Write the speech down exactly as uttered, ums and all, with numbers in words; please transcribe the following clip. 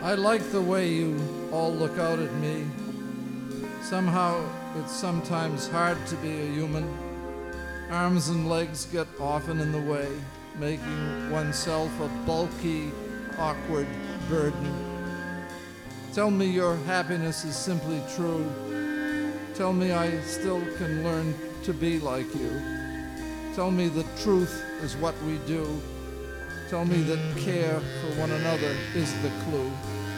I like the way you all look out at me. Somehow it's sometimes hard to be a human. Arms and legs get often in the way, making oneself a bulky, awkward burden. Tell me your happiness is simply true. Tell me I still can learn to be like you. Tell me the truth is what we do. Tell me that care for one another is the clue.